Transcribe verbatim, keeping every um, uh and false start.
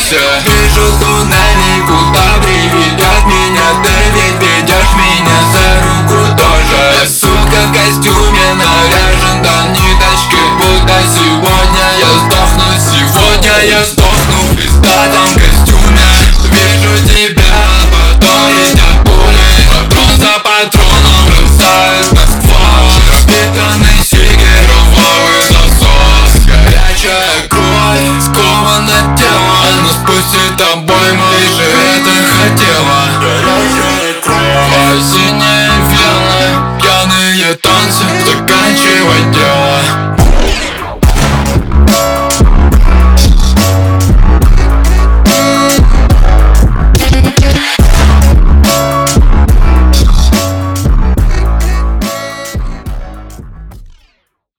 ошибся. Вижу туннели, куда приведет меня. Ты ведь ведешь меня за руку тоже. Я, сука, в костюме наряжен до ниточки, будто сегодня я сдохну. Сегодня я сдохну.